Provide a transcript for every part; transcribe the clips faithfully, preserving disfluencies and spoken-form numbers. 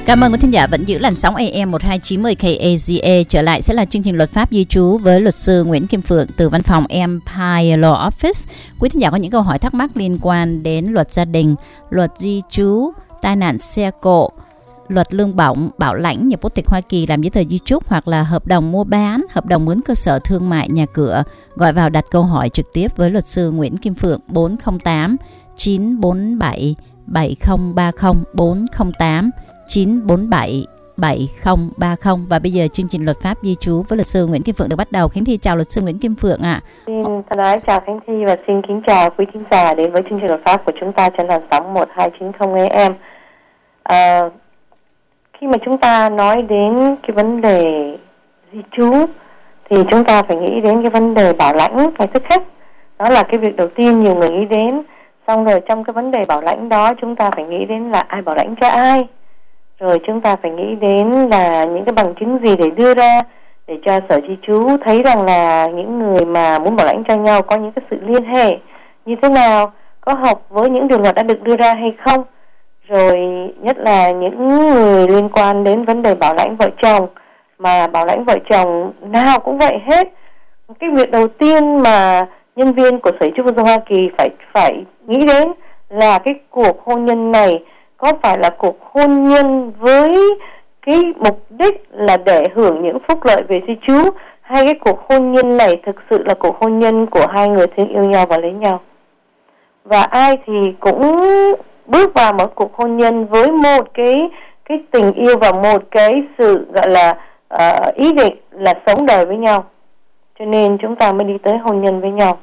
Cảm ơn quý thính giả vẫn giữ làn sóng a em một hai chín mươi K A Z A. Trở lại sẽ là chương trình luật pháp di trú với luật sư Nguyễn Kim Phượng từ văn phòng Empire Law Office. Quý thính giả có những câu hỏi thắc mắc liên quan đến luật gia đình, luật di trú, tai nạn xe cộ, luật lương bổng, bảo lãnh nhập quốc tịch Hoa Kỳ làm giấy tờ di trúc hoặc là hợp đồng mua bán, hợp đồng mướn cơ sở thương mại nhà cửa. Gọi vào đặt câu hỏi trực tiếp với luật sư Nguyễn Kim Phượng bốn không tám chín bốn bảy bảy không ba không bốn không tám chín bốn bảy bảy không ba không. Và bây giờ chương trình luật pháp di trú với luật sư Nguyễn Kim Phượng được bắt đầu. Khánh Thi chào luật sư Nguyễn Kim Phượng ạ. À. Xin thân ái chào Khánh Thi và xin kính chào quý thính giả đến với chương trình luật pháp của chúng ta trên làn sóng một hai chín không A M. À, khi mà chúng ta nói đến cái vấn đề di trú thì chúng ta phải nghĩ đến cái vấn đề bảo lãnh ngay tức khắc. Đó là cái việc đầu tiên nhiều người nghĩ đến. Xong rồi trong cái vấn đề bảo lãnh đó chúng ta phải nghĩ đến là ai bảo lãnh cho ai. Rồi chúng ta phải nghĩ đến là những cái bằng chứng gì để đưa ra để cho sở di trú thấy rằng là những người mà muốn bảo lãnh cho nhau có những cái sự liên hệ như thế nào, có hợp với những điều luật đã được đưa ra hay không. Rồi nhất là những người liên quan đến vấn đề bảo lãnh vợ chồng, mà bảo lãnh vợ chồng nào cũng vậy hết. Cái việc đầu tiên mà nhân viên của Sở Di trú Công dân Hoa Kỳ phải phải nghĩ đến là cái cuộc hôn nhân này có phải là cuộc hôn nhân với cái mục đích là để hưởng những phúc lợi về di trú, hay cái cuộc hôn nhân này thực sự là cuộc hôn nhân của hai người thương yêu nhau và lấy nhau. Và ai thì cũng bước vào một cuộc hôn nhân với một cái cái tình yêu và một cái sự gọi là uh, ý định là sống đời với nhau, cho nên chúng ta mới đi tới hôn nhân với nhau.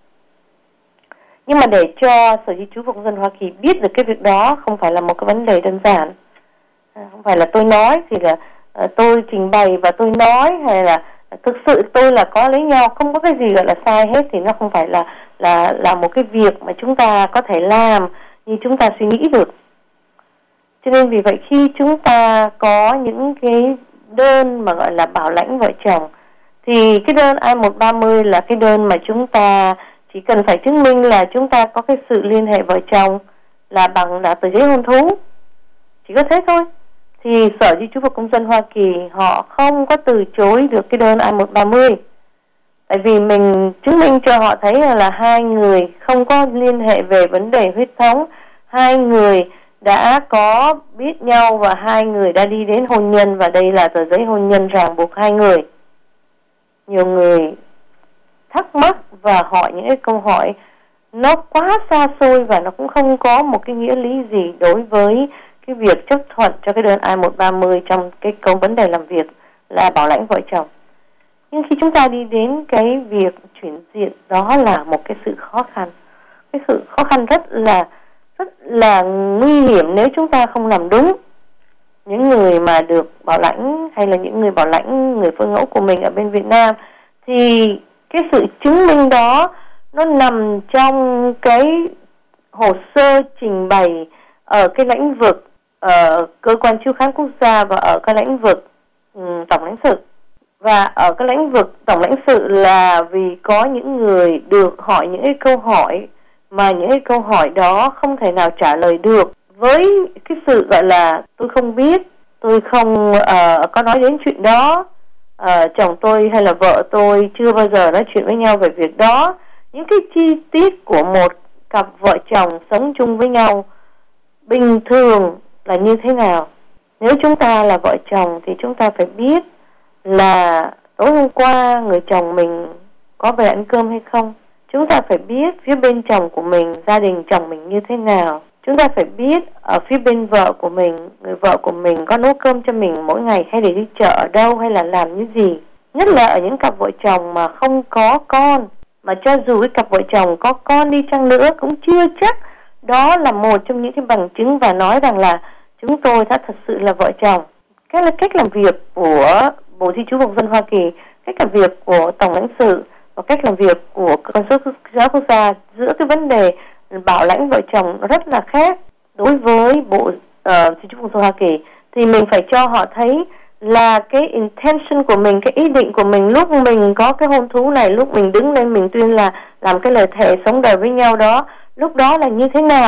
Nhưng mà để cho Sở Di trú và Công dân Hoa Kỳ biết được cái việc đó không phải là một cái vấn đề đơn giản. Không phải là tôi nói thì là uh, tôi trình bày và tôi nói, hay là thực sự tôi là có lấy nhau, không có cái gì gọi là sai hết, thì nó không phải là là là một cái việc mà chúng ta có thể làm như chúng ta suy nghĩ được. Cho nên vì vậy khi chúng ta có những cái đơn mà gọi là bảo lãnh vợ chồng, thì cái đơn I một ba mươi là cái đơn mà chúng ta chỉ cần phải chứng minh là chúng ta có cái sự liên hệ vợ chồng là bằng là tờ giấy hôn thú, chỉ có thế thôi. Thì Sở Di trú và Công dân Hoa Kỳ họ không có từ chối được cái đơn I một ba mươi, tại vì mình chứng minh cho họ thấy là, là hai người không có liên hệ về vấn đề huyết thống, hai người đã có biết nhau và hai người đã đi đến hôn nhân, và đây là tờ giấy hôn nhân ràng buộc hai người. Nhiều người thắc mắc và hỏi những cái câu hỏi nó quá xa xôi và nó cũng không có một cái nghĩa lý gì đối với cái việc chấp thuận cho cái đơn I một ba mươi trong cái câu vấn đề làm việc là bảo lãnh vợ chồng. Nhưng khi chúng ta đi đến cái việc chuyển diện, đó là một cái sự khó khăn. Cái sự khó khăn rất là rất là nguy hiểm nếu chúng ta không làm đúng. Những người mà được bảo lãnh hay là những người bảo lãnh người phương mẫu của mình ở bên Việt Nam, thì cái sự chứng minh đó nó nằm trong cái hồ sơ trình bày ở cái lĩnh vực ở cơ quan chiếu khám quốc gia và ở cái lĩnh vực um, tổng lãnh sự. Và ở cái lĩnh vực tổng lãnh sự là vì có những người được hỏi những cái câu hỏi mà những cái câu hỏi đó không thể nào trả lời được, với cái sự gọi là tôi không biết, tôi không uh, có nói đến chuyện đó, uh, chồng tôi hay là vợ tôi chưa bao giờ nói chuyện với nhau về việc đó. Những cái chi tiết của một cặp vợ chồng sống chung với nhau bình thường là như thế nào. Nếu chúng ta là vợ chồng thì chúng ta phải biết là tối hôm qua người chồng mình có về ăn cơm hay không. Chúng ta phải biết phía bên chồng của mình, gia đình chồng mình như thế nào. Chúng ta phải biết ở phía bên vợ của mình, người vợ của mình có nấu cơm cho mình mỗi ngày, hay để đi chợ ở đâu, hay là làm những gì. Nhất là ở những cặp vợ chồng mà không có con, mà cho dù cái cặp vợ chồng có con đi chăng nữa cũng chưa chắc đó là một trong những cái bằng chứng và nói rằng là chúng tôi đã thật sự là vợ chồng. Cái là cách làm việc của Bộ Di trú và Công dân Hoa Kỳ, cách làm việc của Tổng lãnh sự và cách làm việc của cơ quan giáo quốc gia giữa cái vấn đề bảo lãnh vợ chồng rất là khác. Đối với Bộ uh, Di trú và Công dân Hoa Kỳ thì mình phải cho họ thấy là cái intention của mình, cái ý định của mình lúc mình có cái hôn thú này, lúc mình đứng lên mình tuyên là làm cái lời thề sống đời với nhau đó, lúc đó là như thế nào,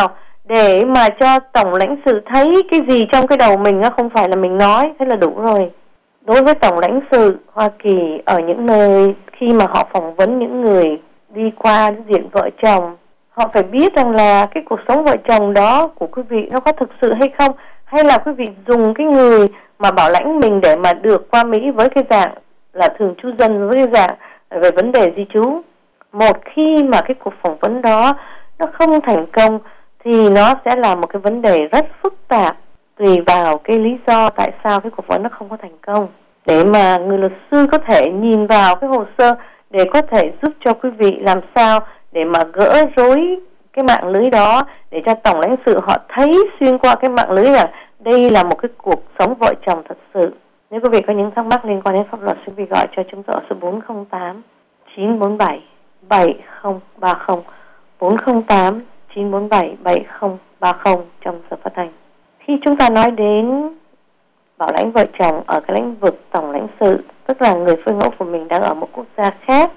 để mà cho tổng lãnh sự thấy cái gì trong cái đầu mình, nó không phải là mình nói, thế là đủ rồi. Đối với tổng lãnh sự Hoa Kỳ ở những nơi khi mà họ phỏng vấn những người đi qua diện vợ chồng, họ phải biết rằng là cái cuộc sống vợ chồng đó của quý vị nó có thực sự hay không, hay là quý vị dùng cái người mà bảo lãnh mình để mà được qua Mỹ với cái dạng là thường trú dân, với cái dạng về vấn đề di trú. Một khi mà cái cuộc phỏng vấn đó nó không thành công thì nó sẽ là một cái vấn đề rất phức tạp, tùy vào cái lý do tại sao cái cuộc phỏng vấn nó không có thành công, để mà người luật sư có thể nhìn vào cái hồ sơ để có thể giúp cho quý vị làm sao để mà gỡ rối cái mạng lưới đó, để cho tổng lãnh sự họ thấy xuyên qua cái mạng lưới rằng đây là một cái cuộc sống vợ chồng thật sự. Nếu quý vị có những thắc mắc liên quan đến pháp luật, quý vị gọi cho chúng tôi ở số bốn không tám chín bốn bảy bảy không ba không, bốn không tám chín bốn bảy bảy không ba không trong giờ phát thanh. Khi chúng ta nói đến bảo lãnh vợ chồng ở cái lĩnh vực tổng lãnh sự, tức là người phôi ngẫu của mình đang ở một quốc gia khác,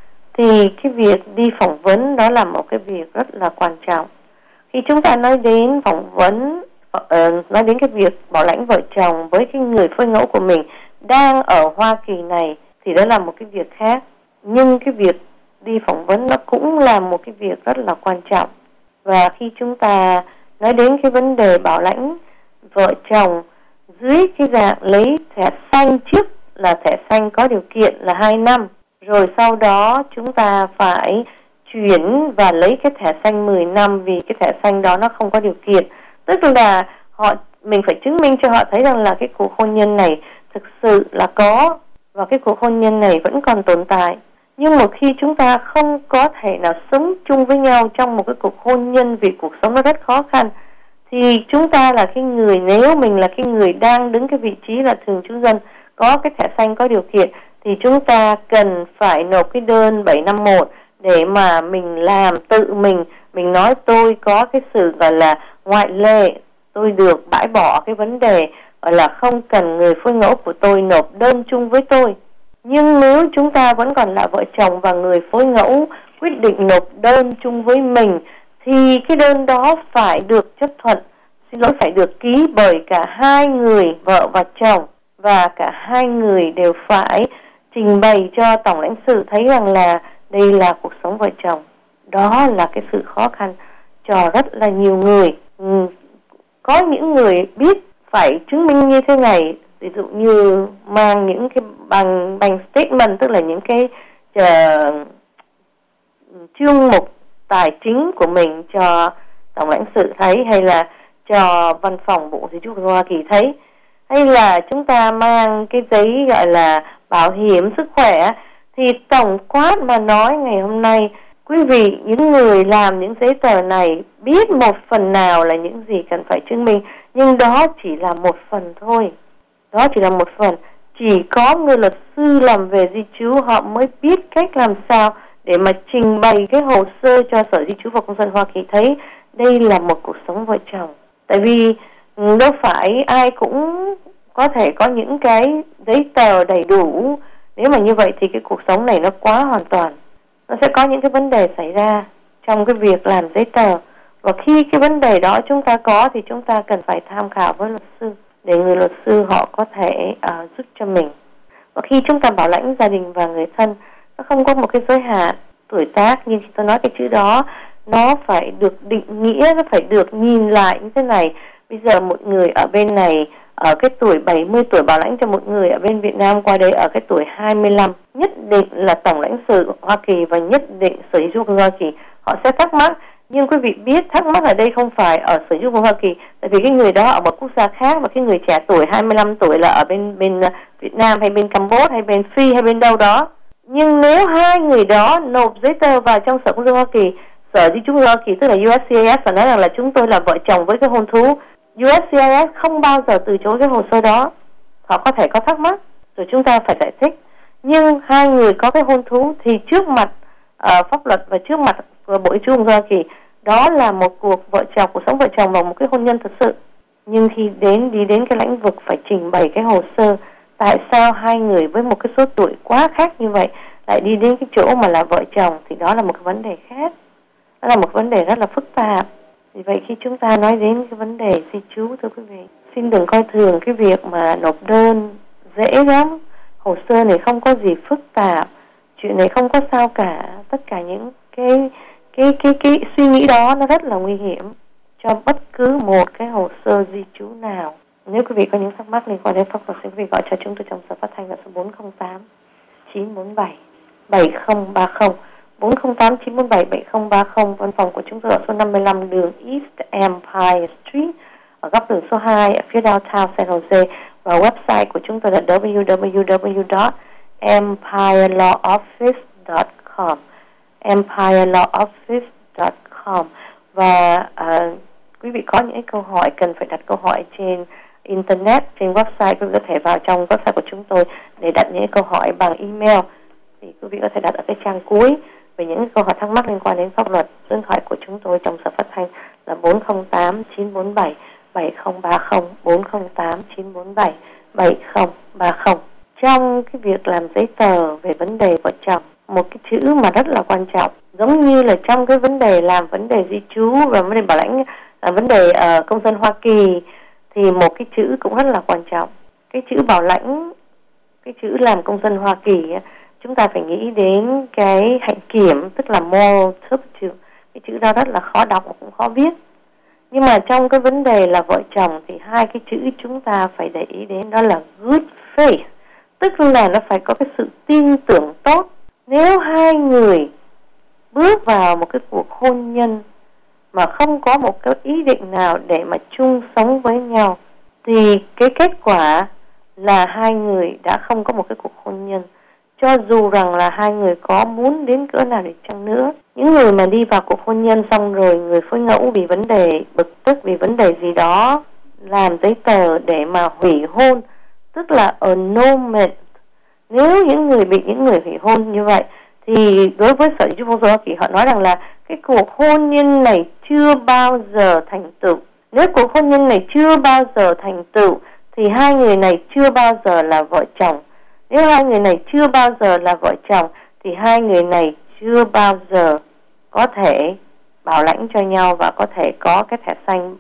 thì cái việc đi phỏng vấn đó là một cái việc rất là quan trọng. Khi chúng ta nói đến phỏng vấn, uh, nói đến cái việc bảo lãnh vợ chồng với cái người phôi ngẫu của mình đang ở Hoa Kỳ này, thì đó là một cái việc khác. Nhưng cái việc đi phỏng vấn nó cũng là một cái việc rất là quan trọng. Và khi chúng ta nói đến cái vấn đề bảo lãnh vợ chồng dưới cái dạng lấy thẻ xanh, trước là thẻ xanh có điều kiện là hai năm, rồi sau đó chúng ta phải chuyển và lấy cái thẻ xanh mười năm, vì cái thẻ xanh đó nó không có điều kiện. Tức là họ mình phải chứng minh cho họ thấy rằng là cái cuộc hôn nhân này thực sự là có, và cái cuộc hôn nhân này vẫn còn tồn tại. Nhưng một khi chúng ta không có thể nào sống chung với nhau trong một cái cuộc hôn nhân vì cuộc sống nó rất khó khăn, thì chúng ta là cái người, nếu mình là cái người đang đứng cái vị trí là thường trú dân, có cái thẻ xanh có điều kiện, thì chúng ta cần phải nộp cái đơn bảy năm một để mà mình làm tự mình. Mình nói tôi có cái sự gọi là ngoại lệ, tôi được bãi bỏ cái vấn đề gọi là không cần người phôi ngẫu của tôi nộp đơn chung với tôi. Nhưng nếu chúng ta vẫn còn là vợ chồng và người phôi ngẫu quyết định nộp đơn chung với mình, thì cái đơn đó phải được chấp thuận, xin lỗi, phải được ký bởi cả hai người, vợ và chồng, và cả hai người đều phải trình bày cho tổng lãnh sự thấy rằng là đây là cuộc sống vợ chồng. Đó là cái sự khó khăn cho rất là nhiều người. Ừ, có những người biết phải chứng minh như thế này, ví dụ như mang những cái bằng bằng statement, tức là những cái uh, chương mục tài chính của mình cho tổng lãnh sự thấy, hay là cho văn phòng Bộ Di trú của Hoa Kỳ thấy, hay là chúng ta mang cái giấy gọi là bảo hiểm sức khỏe. Thì tổng quát mà nói ngày hôm nay, quý vị, những người làm những giấy tờ này biết một phần nào là những gì cần phải chứng minh, nhưng đó chỉ là một phần thôi. Đó chỉ là một phần. Chỉ có người luật sư làm về di trú họ mới biết cách làm sao để mà trình bày cái hồ sơ cho Sở Di trú và Công dân Hoa Kỳ thấy đây là một cuộc sống vợ chồng. Tại vì đâu phải ai cũng có thể có những cái giấy tờ đầy đủ. Nếu mà như vậy thì cái cuộc sống này nó quá hoàn toàn. Nó sẽ có những cái vấn đề xảy ra trong cái việc làm giấy tờ. Và khi cái vấn đề đó chúng ta có thì chúng ta cần phải tham khảo với luật sư, để người luật sư họ có thể uh, giúp cho mình. Và khi chúng ta bảo lãnh gia đình và người thân, nó không có một cái giới hạn tuổi tác, nhưng khi tôi nói cái chữ đó, nó phải được định nghĩa, nó phải được nhìn lại như thế này. Bây giờ một người ở bên này ở cái tuổi bảy mươi tuổi bảo lãnh cho một người ở bên Việt Nam qua đây ở cái tuổi hai mươi lăm, nhất định là tổng lãnh sự Hoa Kỳ và nhất định Sở Di trú của Hoa Kỳ họ sẽ thắc mắc. Nhưng quý vị biết thắc mắc ở đây không phải ở Sở Di trú của Hoa Kỳ, tại vì cái người đó ở một quốc gia khác, và cái người trẻ tuổi hai mươi lăm tuổi là ở bên bên Việt Nam hay bên Campuchia hay bên Phi hay bên đâu đó. Nhưng nếu hai người đó nộp giấy tờ vào trong Sở Công dân Hoa Kỳ, Sở Di trú của Hoa Kỳ tức là U S C I S, và nói rằng là chúng tôi là vợ chồng với cái hôn thú, U S C I S không bao giờ từ chối cái hồ sơ đó. Họ có thể có thắc mắc rồi chúng ta phải giải thích. Nhưng hai người có cái hôn thú thì trước mặt uh, pháp luật và trước mặt của Bộ Di trú của Hoa Kỳ, đó là một cuộc vợ chồng, cuộc sống vợ chồng và một cái hôn nhân thật sự. Nhưng khi đến đi đến cái lĩnh vực phải trình bày cái hồ sơ, tại sao hai người với một cái số tuổi quá khác như vậy lại đi đến cái chỗ mà là vợ chồng, thì đó là một cái vấn đề khác. Đó là một vấn đề rất là phức tạp. Vì vậy khi chúng ta nói đến cái vấn đề di trú, thưa quý vị, xin đừng coi thường cái việc mà nộp đơn dễ lắm. Hồ sơ này không có gì phức tạp, chuyện này không có sao cả. Tất cả những cái cái cái cái suy nghĩ đó nó rất là nguy hiểm cho bất cứ một cái hồ sơ di trú nào. Nếu quý vị có những thắc mắc liên quan đến pháp luật, xin quý vị gọi cho chúng tôi trong giờ phát thanh là số bốn không tám chín bốn bảy bảy không ba không, bốn không tám chín bốn bảy bảy không ba không. Văn phòng của chúng tôi ở số năm mươi lăm đường East Empire Street, ở góc đường số hai ở phía downtown San Jose, và website của chúng tôi là w w w chấm empire law office chấm com, empire law office chấm com. Và uh, quý vị có những câu hỏi cần phải đặt câu hỏi trên internet, trên website, quý vị có thể vào trong website của chúng tôi để đặt những câu hỏi bằng email. Thì quý vị có thể đặt ở cái trang cuối về những câu hỏi thắc mắc liên quan đến pháp luật. Số điện thoại của chúng tôi trong giờ phát thanh là bốn không tám chín bốn bảy bảy không ba không, bốn không tám chín bốn bảy bảy không ba không. Trong cái việc làm giấy tờ về vấn đề vợ chồng, một cái chữ mà rất là quan trọng, giống như là trong cái vấn đề làm vấn đề di trú và vấn đề bảo lãnh, là vấn đề uh, công dân Hoa Kỳ, thì một cái chữ cũng rất là quan trọng. Cái chữ bảo lãnh, cái chữ làm công dân Hoa Kỳ, chúng ta phải nghĩ đến cái hạnh kiểm, tức là moral turpitude. Cái chữ đó rất là khó đọc và cũng khó viết. Nhưng mà trong cái vấn đề là vợ chồng thì hai cái chữ chúng ta phải để ý đến đó là good faith, tức là nó phải có cái sự tin tưởng tốt. Nếu hai người bước vào một cái cuộc hôn nhân mà không có một cái ý định nào để mà chung sống với nhau, thì cái kết quả là hai người đã không có một cái cuộc hôn nhân. Cho dù rằng là hai người có muốn đến cỡ nào đi chăng nữa, những người mà đi vào cuộc hôn nhân xong rồi người phối ngẫu vì vấn đề bực tức, vì vấn đề gì đó, làm giấy tờ để mà hủy hôn, tức là annulment. Nếu những người bị những người hủy hôn như vậy, thì đối với Sở Di trú Phong Hoa Kỳ, họ nói rằng là cái cuộc hôn nhân này chưa bao giờ thành tựu. Nếu cuộc hôn nhân này chưa bao giờ thành tựu thì hai người này chưa bao giờ là vợ chồng. Nếu hai người này chưa bao giờ là vợ chồng thì hai người này chưa bao giờ có thể bảo lãnh cho nhau và có thể có cái thẻ xanh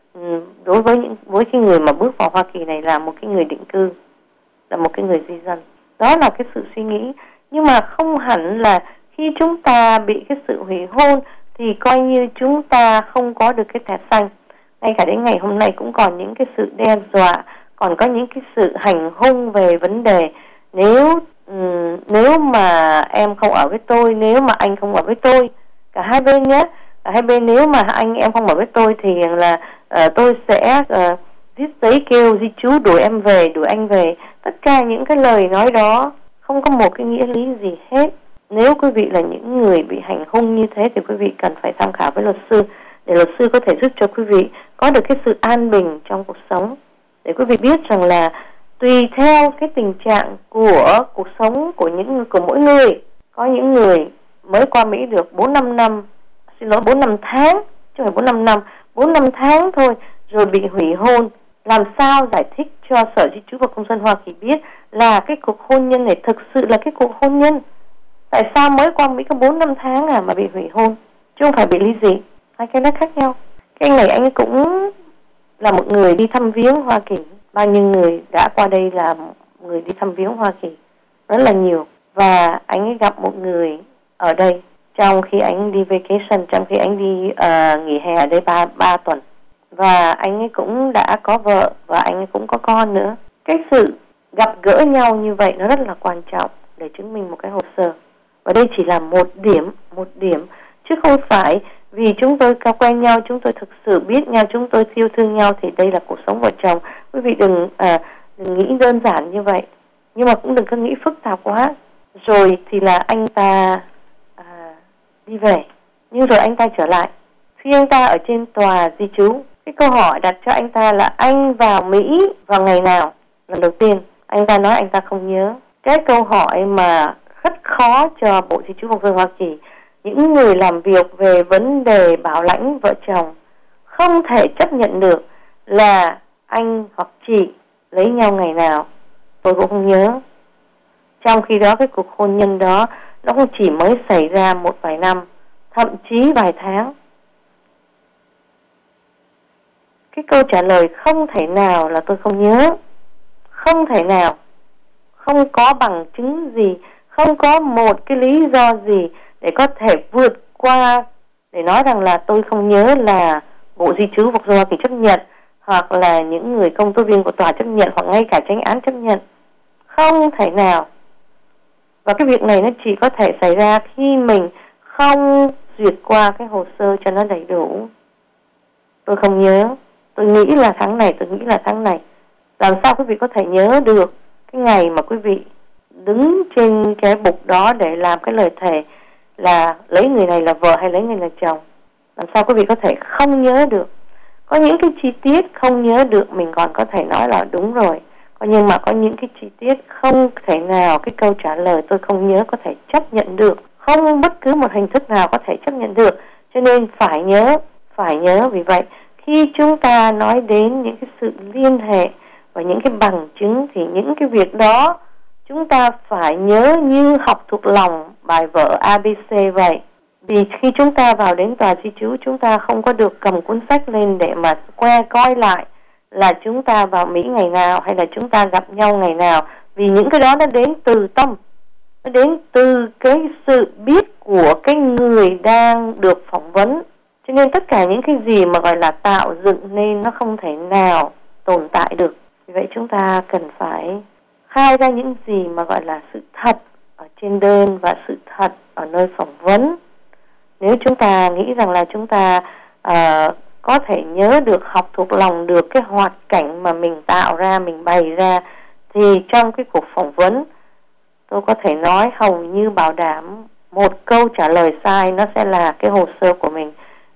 đối với những với cái người mà bước vào Hoa Kỳ này là một cái người định cư, là một cái người di dân. Đó là cái sự suy nghĩ. Nhưng mà không hẳn là khi chúng ta bị cái sự hủy hôn thì coi như chúng ta không có được cái thẻ xanh. Ngay cả đến ngày hôm nay cũng còn những cái sự đe dọa, còn có những cái sự hành hung về vấn đề nếu um, nếu mà em không ở với tôi, nếu mà anh không ở với tôi, cả hai bên nhé, cả hai bên, nếu mà anh em không ở với tôi thì là uh, tôi sẽ uh, viết giấy kêu di trú đuổi em về, đuổi anh về. Tất cả những cái lời nói đó không có một cái nghĩa lý gì hết. Nếu quý vị là những người bị hành hung như thế thì quý vị cần phải tham khảo với luật sư, để luật sư có thể giúp cho quý vị có được cái sự an bình trong cuộc sống. Để quý vị biết rằng là tùy theo cái tình trạng của cuộc sống của những của mỗi người, có những người mới qua Mỹ được bốn năm năm, xin lỗi bốn năm tháng, chứ không phải bốn năm năm, bốn năm tháng thôi, rồi bị hủy hôn. Làm sao giải thích cho Sở Di trú và Công dân Hoa Kỳ biết là cái cuộc hôn nhân này thực sự là cái cuộc hôn nhân? Tại sao mới qua Mỹ có bốn năm tháng à mà bị hủy hôn, chứ không phải bị ly dị? Hai cái nó khác nhau. Cái anh này anh cũng là một người đi thăm viếng Hoa Kỳ. Bao nhiêu người đã qua đây là người đi thăm viếng Hoa Kỳ, rất là nhiều. Và anh ấy gặp một người ở đây trong khi anh đi vacation, trong khi anh đi uh, nghỉ hè ở đây ba, ba tuần. Và anh ấy cũng đã có vợ và anh ấy cũng có con nữa. Cái sự gặp gỡ nhau như vậy nó rất là quan trọng để chứng minh một cái hồ sơ. Và đây chỉ là một điểm, một điểm, chứ không phải vì chúng tôi cao quen nhau, chúng tôi thực sự biết nhau, chúng tôi yêu thương nhau thì đây là cuộc sống vợ chồng. Quý vị đừng, à, đừng nghĩ đơn giản như vậy, nhưng mà cũng đừng có nghĩ phức tạp quá. Rồi thì là anh ta à, đi về, nhưng rồi anh ta trở lại. Khi anh ta ở trên tòa di trú, cái câu hỏi đặt cho anh ta là anh vào Mỹ vào ngày nào? Lần đầu tiên anh ta nói anh ta không nhớ. Cái câu hỏi mà rất khó cho Bộ Di trú Công dân Hoa Kỳ. Những người làm việc về vấn đề bảo lãnh vợ chồng không thể chấp nhận được là anh hoặc chị lấy nhau ngày nào. Tôi cũng không nhớ. Trong khi đó cái cuộc hôn nhân đó nó không chỉ mới xảy ra một vài năm, thậm chí vài tháng. cái câu trả lời không thể nào là tôi không nhớ. Không thể nào. Không có bằng chứng gì, không có một cái lý do gì để có thể vượt qua để nói rằng là tôi không nhớ là Bộ Di trú Phục Hoa Kỳ chấp nhận, hoặc là những người công tố viên của tòa chấp nhận, hoặc ngay cả chánh án chấp nhận. Không thể nào. Và cái việc này nó chỉ có thể xảy ra khi mình không duyệt qua cái hồ sơ cho nó đầy đủ. Tôi không nhớ, tôi nghĩ là tháng này, tôi nghĩ là tháng này. Làm sao quý vị có thể nhớ được cái ngày mà quý vị đứng trên cái bục đó để làm cái lời thề là lấy người này là vợ hay lấy người này là chồng? Làm sao quý vị có thể không nhớ được? Có những cái chi tiết không nhớ được mình còn có thể nói là đúng rồi. Nhưng mà có những cái chi tiết không thể nào cái câu trả lời tôi không nhớ có thể chấp nhận được. Không bất cứ một hình thức nào có thể chấp nhận được. Cho nên phải nhớ, phải nhớ. Vì vậy, khi chúng ta nói đến những cái sự liên hệ và những cái bằng chứng thì những cái việc đó chúng ta phải nhớ như học thuộc lòng bài vở a bê xê vậy. Vì khi chúng ta vào đến tòa di trú, chúng ta không có được cầm cuốn sách lên để mà que coi lại là chúng ta vào Mỹ ngày nào hay là chúng ta gặp nhau ngày nào. Vì những cái đó nó đến từ tâm, nó đến từ cái sự biết của cái người đang được phỏng vấn. Cho nên tất cả những cái gì mà gọi là tạo dựng nên nó không thể nào tồn tại được. Vì vậy chúng ta cần phải khai ra những gì mà gọi là sự thật ở trên đơn và sự thật ở nơi phỏng vấn. Nếu chúng ta nghĩ rằng là chúng ta uh, có thể nhớ được, học thuộc lòng được cái hoạt cảnh mà mình tạo ra, mình bày ra, thì trong cái cuộc phỏng vấn tôi có thể nói hầu như bảo đảm một câu trả lời sai nó sẽ là cái hồ sơ của mình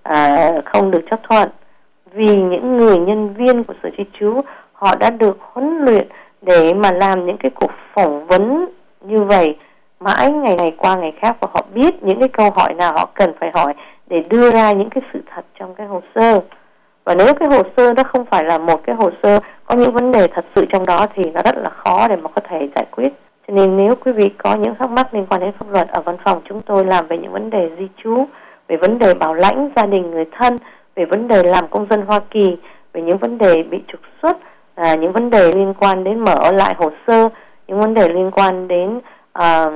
uh, không được chấp thuận. Vì những người nhân viên của sở di trú họ đã được huấn luyện để mà làm những cái cuộc phỏng vấn như vậy mãi ngày này qua ngày khác, và họ biết những cái câu hỏi nào họ cần phải hỏi để đưa ra những cái sự thật trong cái hồ sơ. Và nếu cái hồ sơ đó không phải là một cái hồ sơ có những vấn đề thật sự trong đó thì nó rất là khó để mà có thể giải quyết. Cho nên nếu quý vị có những thắc mắc liên quan đến pháp luật, ở văn phòng chúng tôi làm về những vấn đề di trú, về vấn đề bảo lãnh gia đình người thân, về vấn đề làm công dân Hoa Kỳ, về những vấn đề bị trục xuất, à, những vấn đề liên quan đến mở lại hồ sơ, những vấn đề liên quan đến à,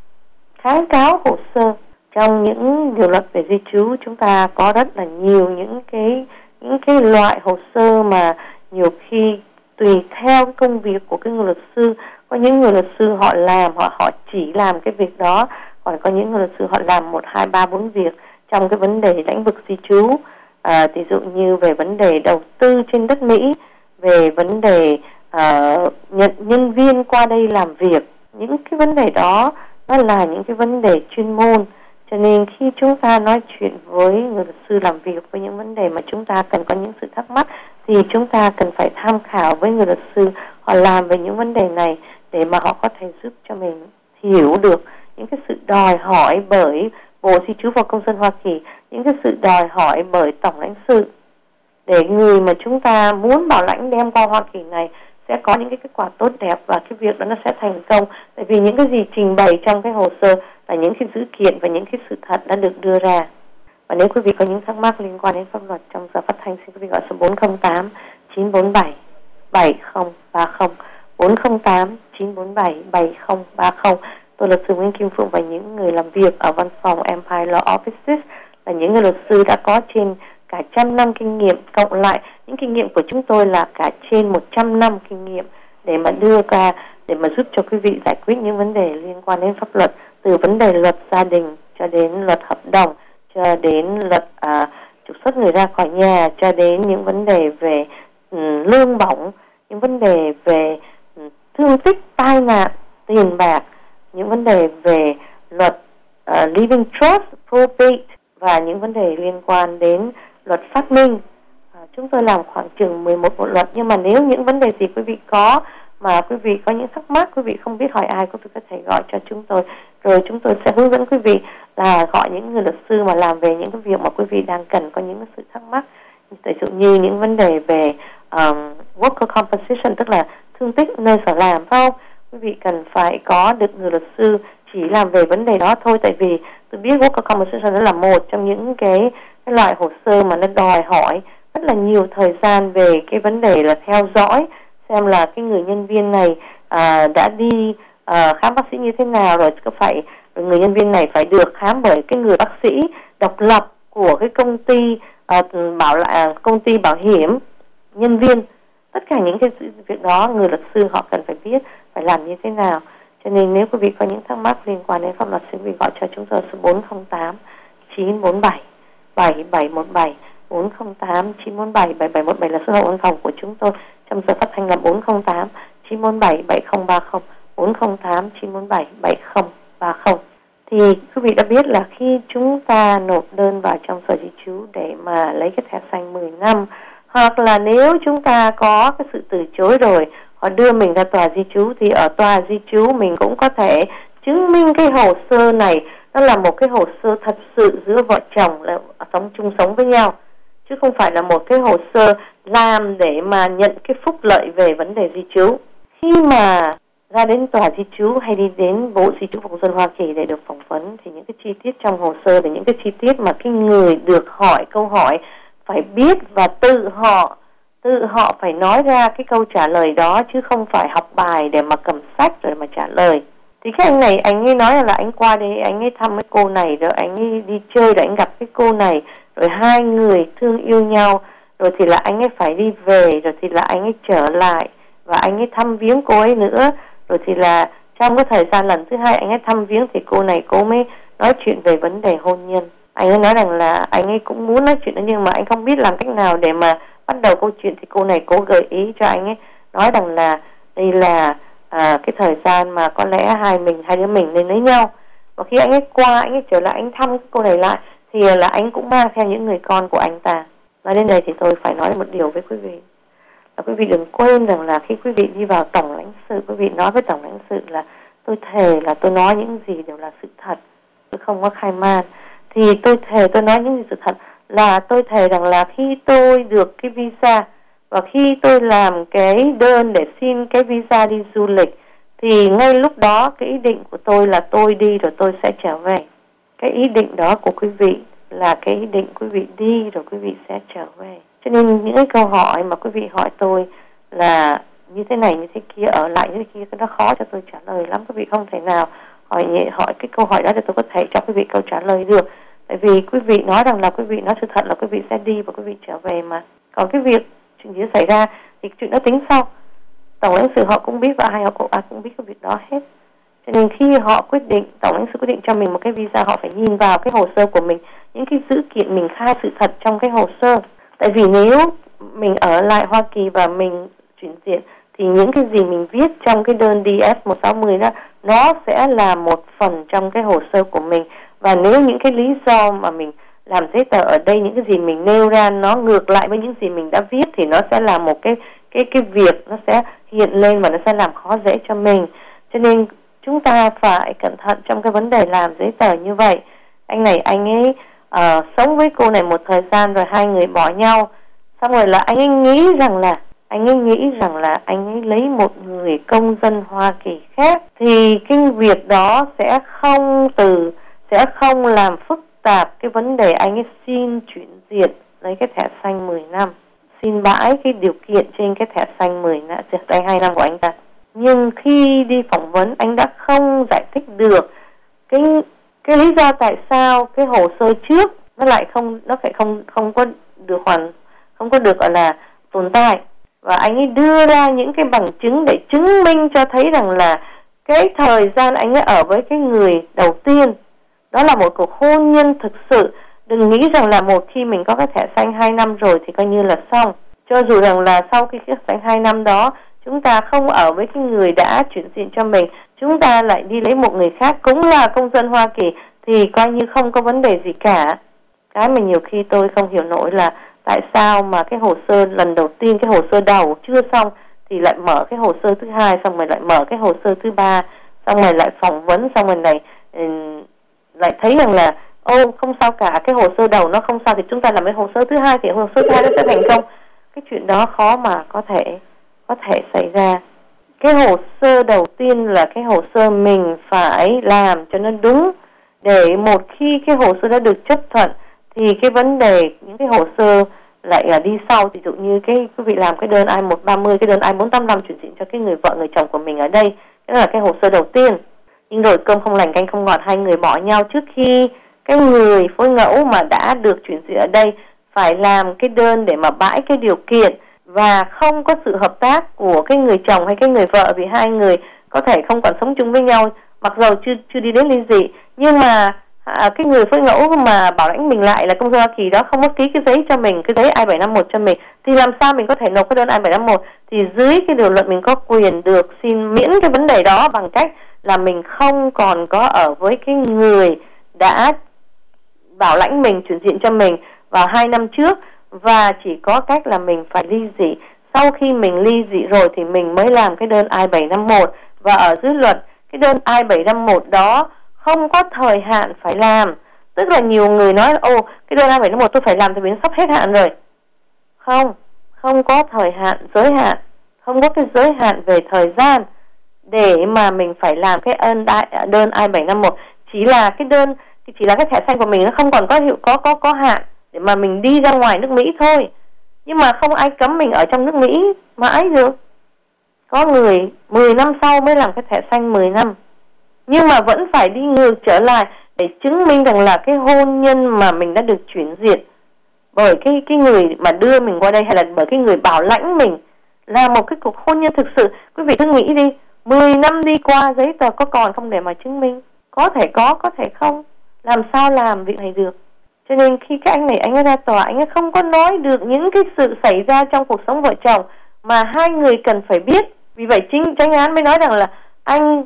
kháng cáo hồ sơ. Trong những điều luật về di trú chúng ta có rất là nhiều những cái những cái loại hồ sơ mà nhiều khi tùy theo cái công việc của cái người luật sư. Có những người luật sư họ làm họ họ chỉ làm cái việc đó, còn có những người luật sư họ làm một hai ba bốn việc trong cái vấn đề lĩnh vực di trú. À, ví dụ như về vấn đề đầu tư trên đất Mỹ, về vấn đề uh, nhận nhân viên qua đây làm việc. Những cái vấn đề đó nó là những cái vấn đề chuyên môn. Cho nên khi chúng ta nói chuyện với người luật sư làm việc với những vấn đề mà chúng ta cần có những sự thắc mắc, thì chúng ta cần phải tham khảo với người luật sư họ làm về những vấn đề này để mà họ có thể giúp cho mình hiểu được những cái sự đòi hỏi bởi Bộ Di trú và Công dân Hoa Kỳ, những cái sự đòi hỏi bởi Tổng lãnh sự, để người mà chúng ta muốn bảo lãnh đem qua Hoa Kỳ này sẽ có những cái kết quả tốt đẹp và cái việc đó nó sẽ thành công. Tại vì những cái gì trình bày trong cái hồ sơ là những cái dữ kiện và những cái sự thật đã được đưa ra. Và nếu quý vị có những thắc mắc liên quan đến pháp luật trong giờ phát thanh, xin quý vị gọi số bốn không tám chín bốn bảy bảy không ba không, bốn không tám chín bốn bảy bảy không ba không. Tôi luật sư Nguyễn Kim Phượng và những người làm việc ở văn phòng Empire Law Offices là những người luật sư đã có trên cả trăm năm kinh nghiệm, cộng lại những kinh nghiệm của chúng tôi là cả trên một trăm năm kinh nghiệm để mà đưa ra, để mà giúp cho quý vị giải quyết những vấn đề liên quan đến pháp luật, từ vấn đề luật gia đình cho đến luật hợp đồng, cho đến luật à, trục xuất người ra khỏi nhà, cho đến những vấn đề về um, lương bổng, những vấn đề về um, thương tích, tai nạn, tiền bạc, những vấn đề về luật uh, living trust, probate và những vấn đề liên quan đến luật phát minh. À, chúng tôi làm khoảng chừng mười một bộ luật, nhưng mà nếu những vấn đề gì quý vị có mà quý vị có những thắc mắc, quý vị không biết hỏi ai, quý vị có thể gọi cho chúng tôi, rồi chúng tôi sẽ hướng dẫn quý vị là gọi những người luật sư mà làm về những cái việc mà quý vị đang cần có những sự thắc mắc. Ví dụ như những vấn đề về um, worker compensation, tức là thương tích nơi sở làm, phải không? Quý vị cần phải có được người luật sư chỉ làm về vấn đề đó thôi. Tại vì tôi biết worker compensation đó là một trong những cái, cái loại hồ sơ mà nó đòi hỏi rất là nhiều thời gian về cái vấn đề là theo dõi xem là cái người nhân viên này à, đã đi à, khám bác sĩ như thế nào, rồi có phải rồi người nhân viên này phải được khám bởi cái người bác sĩ độc lập của cái công ty à, bảo lại công ty bảo hiểm nhân viên. Tất cả những cái việc đó người luật sư họ cần phải biết phải làm như thế nào. Cho nên nếu quý vị có những thắc mắc liên quan đến pháp luật, xin quý vị gọi cho chúng tôi số bốn không tám chín bốn bảy bảy bảy một bảy, bốn không tám chín bốn bảy bảy bảy một bảy là số hậu văn phòng của chúng tôi. Trong giờ phát thanh là bốn không tám chín bốn bảy bảy không ba không, bốn không tám chín bốn bảy bảy không ba không. Thì quý vị đã biết là khi chúng ta nộp đơn vào trong sở di trú để mà lấy cái thẻ xanh mười năm, hoặc là nếu chúng ta có cái sự từ chối rồi, họ đưa mình ra tòa di trú, thì ở tòa di trú mình cũng có thể chứng minh cái hồ sơ này nó là một cái hồ sơ thật sự giữa vợ chồng là sống chung sống với nhau, chứ không phải là một cái hồ sơ làm để mà nhận cái phúc lợi về vấn đề di trú. Khi mà ra đến tòa di trú hay đi đến Bộ Di trú và Công dân Hoa Kỳ để được phỏng vấn, thì những cái chi tiết trong hồ sơ và những cái chi tiết mà cái người được hỏi câu hỏi phải biết và tự họ tự họ phải nói ra cái câu trả lời đó, chứ không phải học bài để mà cầm sách rồi mà trả lời. Thì cái anh này, anh ấy nói là anh qua đây, anh ấy thăm cái cô này, rồi anh ấy đi chơi, rồi anh gặp cái cô này, rồi hai người thương yêu nhau, rồi thì là anh ấy phải đi về, rồi thì là anh ấy trở lại và anh ấy thăm viếng cô ấy nữa, rồi thì là trong cái thời gian lần thứ hai anh ấy thăm viếng thì cô này cô mới nói chuyện về vấn đề hôn nhân. Anh ấy nói rằng là anh ấy cũng muốn nói chuyện đó, nhưng mà anh không biết làm cách nào để mà bắt đầu câu chuyện. Thì cô này cố gợi ý cho anh ấy, nói rằng là đây là à, cái thời gian mà có lẽ hai mình hai đứa mình nên lấy nhau. Và khi anh ấy qua, anh ấy trở lại, anh thăm cô này lại thì là anh cũng mang theo những người con của anh ta. Nói đến đây thì tôi phải nói một điều với quý vị, là quý vị đừng quên rằng là khi quý vị đi vào tổng lãnh sự, quý vị nói với tổng lãnh sự là tôi thề là tôi nói những gì đều là sự thật, tôi không có khai man. Thì tôi thề tôi nói những gì sự thật, là tôi thề rằng là khi tôi được cái visa và khi tôi làm cái đơn để xin cái visa đi du lịch, thì ngay lúc đó cái ý định của tôi là tôi đi rồi tôi sẽ trở về. Cái ý định đó của quý vị là cái ý định quý vị đi rồi quý vị sẽ trở về. Cho nên những cái câu hỏi mà quý vị hỏi tôi là như thế này như thế kia, ở lại như thế kia, nó khó cho tôi trả lời lắm. Quý vị không thể nào hỏi hỏi cái câu hỏi đó để tôi có thể cho quý vị câu trả lời được. Tại vì quý vị nói rằng là quý vị nói sự thật là quý vị sẽ đi và quý vị trở về mà. Còn cái việc chuyện gì xảy ra thì chuyện đó tính sau. Tổng lãnh sự họ cũng biết và hai họ cũng, à, cũng biết cái việc đó hết. Cho nên khi họ quyết định, tổng lãnh sự quyết định cho mình một cái visa, họ phải nhìn vào cái hồ sơ của mình, những cái dữ kiện mình khai sự thật trong cái hồ sơ. Tại vì nếu mình ở lại Hoa Kỳ và mình chuyển diện thì những cái gì mình viết trong cái đơn D S một sáu không đó, nó sẽ là một phần trong cái hồ sơ của mình. Và nếu những cái lý do mà mình làm giấy tờ ở đây, những cái gì mình nêu ra nó ngược lại với những gì mình đã viết, thì nó sẽ là một cái cái cái việc nó sẽ hiện lên và nó sẽ làm khó dễ cho mình. Cho nên chúng ta phải cẩn thận trong cái vấn đề làm giấy tờ như vậy. Anh này anh ấy uh, sống với cô này một thời gian rồi hai người bỏ nhau, xong rồi là anh ấy nghĩ rằng là anh ấy nghĩ rằng là anh ấy lấy một người công dân Hoa Kỳ khác, thì cái việc đó sẽ không từ sẽ không làm phức tạp cái vấn đề anh ấy xin chuyển diện lấy cái thẻ xanh mười năm, xin bãi cái điều kiện trên cái thẻ xanh mười năm, thẻ hai năm của anh ta. Nhưng khi đi phỏng vấn, anh đã không giải thích được cái cái lý do tại sao cái hồ sơ trước nó lại không nó phải không không có được hoàn không có được gọi là tồn tại. Và anh ấy đưa ra những cái bằng chứng để chứng minh cho thấy rằng là cái thời gian anh ấy ở với cái người đầu tiên đó là một cuộc hôn nhân thực sự. Đừng nghĩ rằng là một khi mình có cái thẻ xanh hai năm rồi thì coi như là xong. Cho dù rằng là sau khi cái thẻ hai năm đó chúng ta không ở với cái người đã chuyển diện cho mình, chúng ta lại đi lấy một người khác cũng là công dân Hoa Kỳ, thì coi như không có vấn đề gì cả. Cái mà nhiều khi tôi không hiểu nổi là tại sao mà cái hồ sơ lần đầu tiên, cái hồ sơ đầu chưa xong thì lại mở cái hồ sơ thứ hai, xong rồi lại mở cái hồ sơ thứ ba, xong rồi lại phỏng vấn, xong rồi này lại thấy rằng là ô không sao cả, cái hồ sơ đầu nó không sao thì chúng ta làm cái hồ sơ thứ hai thì hồ sơ thứ hai nó sẽ thành công. Cái chuyện đó khó mà có thể có thể xảy ra. Cái hồ sơ đầu tiên là cái hồ sơ mình phải làm cho nó đúng, để một khi cái hồ sơ đã được chấp thuận thì cái vấn đề những cái hồ sơ lại uh, đi sau. Ví dụ như cái quý vị làm cái đơn I một ba mươi, cái đơn I bốn tám năm chuyển diện cho cái người vợ người chồng của mình ở đây, đó là cái hồ sơ đầu tiên. Nhưng rồi cơm không lành canh không ngọt, hai người bỏ nhau trước khi cái người phối ngẫu mà đã được chuyển diện ở đây phải làm cái đơn để mà bãi cái điều kiện, và không có sự hợp tác của cái người chồng hay cái người vợ, vì hai người có thể không còn sống chung với nhau mặc dầu chưa chưa đi đến ly dị. Nhưng mà à, cái người phối ngẫu mà bảo lãnh mình lại là công dân Hoa Kỳ đó không có ký cái giấy cho mình, cái giấy I bảy năm một cho mình, thì làm sao mình có thể nộp cái đơn I bảy năm một? Thì dưới cái điều luật mình có quyền được xin miễn cái vấn đề đó bằng cách là mình không còn có ở với cái người đã bảo lãnh mình, chuyển diện cho mình vào hai năm trước, và chỉ có cách là mình phải ly dị. Sau khi mình ly dị rồi thì mình mới làm cái đơn I bảy năm một, và ở dưới luật cái đơn I bảy năm một đó không có thời hạn phải làm. Tức là nhiều người nói là ô, cái đơn I bảy năm một tôi phải làm thì mình sắp hết hạn rồi. Không, không có thời hạn giới hạn, không có cái giới hạn về thời gian để mà mình phải làm cái đơn I bảy năm một. Chỉ là cái đơn, chỉ là cái thẻ xanh của mình nó không còn có hiệu có có có hạn để mà mình đi ra ngoài nước Mỹ thôi. Nhưng mà không ai cấm mình ở trong nước Mỹ mãi được. Có người mười năm sau mới làm cái thẻ xanh mười năm, nhưng mà vẫn phải đi ngược trở lại để chứng minh rằng là cái hôn nhân mà mình đã được chuyển diện bởi cái cái người mà đưa mình qua đây, hay là bởi cái người bảo lãnh mình, là một cái cuộc hôn nhân thực sự. Quý vị cứ nghĩ đi, mười năm đi qua giấy tờ có còn không để mà chứng minh? Có thể có, có thể không. Làm sao làm việc này được? Cho nên khi cái anh này anh ấy ra tòa, anh ấy không có nói được những cái sự xảy ra trong cuộc sống vợ chồng mà hai người cần phải biết. Vì vậy chính chánh án mới nói rằng là anh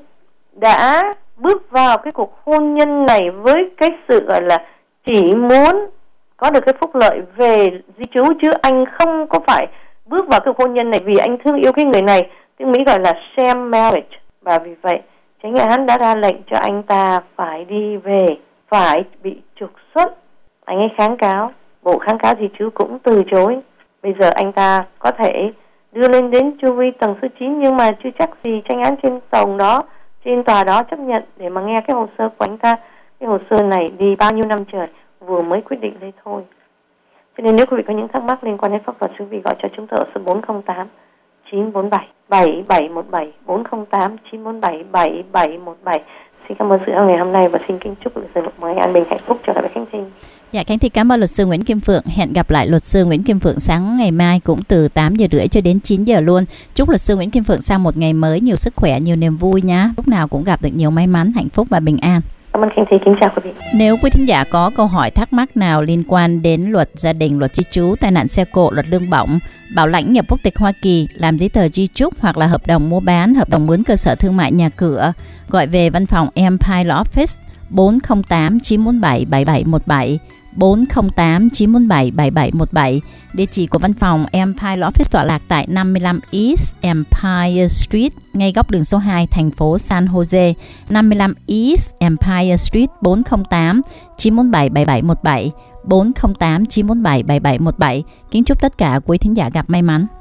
đã bước vào cái cuộc hôn nhân này với cái sự gọi là chỉ muốn có được cái phúc lợi về di trú, chứ anh không có phải bước vào cái hôn nhân này vì anh thương yêu cái người này. Tiếng Mỹ gọi là sham marriage. Và vì vậy chánh án đã ra lệnh cho anh ta phải đi về, phải bị trục xuất. Anh ấy kháng cáo, bộ kháng cáo di trú cũng từ chối. Bây giờ anh ta có thể đưa lên đến jury tầng số chín, nhưng mà chưa chắc gì chánh án trên tầng đó, trên tòa đó chấp nhận để mà nghe cái hồ sơ của anh ta. Cái hồ sơ này đi bao nhiêu năm trời, vừa mới quyết định đây thôi. Cho nên nếu quý vị có những thắc mắc liên quan đến pháp luật, quý vị gọi cho chúng tôi ở số bốn không tám chín bốn bảy bảy bảy một bảy, bốn không tám chín bốn bảy bảy bảy một bảy. Xin cảm ơn sự ngày hôm nay và xin kính chúc luật sư Lục Mai an bình hạnh phúc trở lại với Khánh Trinh. Dạ, Khánh Thi cảm ơn luật sư Nguyễn Kim Phượng. Hẹn gặp lại luật sư Nguyễn Kim Phượng sáng ngày mai cũng từ tám giờ rưỡi cho đến chín giờ luôn. Chúc luật sư Nguyễn Kim Phượng sang một ngày mới nhiều sức khỏe, nhiều niềm vui nhá. Lúc nào cũng gặp được nhiều may mắn, hạnh phúc và bình an. Cảm ơn Khánh Thi, kính chào quý vị. Nếu quý thính giả có câu hỏi thắc mắc nào liên quan đến luật gia đình, luật di trú, tai nạn xe cộ, luật lương bổng, bảo lãnh nhập quốc tịch Hoa Kỳ, làm giấy tờ di trúc hoặc là hợp đồng mua bán, hợp đồng mướn cơ sở thương mại nhà cửa, gọi về văn phòng Empire Law Office bốn không tám chín bốn bảy bảy bảy một bảy, bốn không tám chín bốn bảy bảy bảy một bảy. Địa chỉ của văn phòng Empire Law Office tọa lạc tại năm mươi lăm East Empire Street, ngay góc đường số hai, thành phố San Jose. năm mươi lăm East Empire Street, bốn không tám chín bốn bảy bảy bảy một bảy, bốn không tám chín bốn bảy bảy bảy một bảy. Kính chúc tất cả quý thính giả gặp may mắn.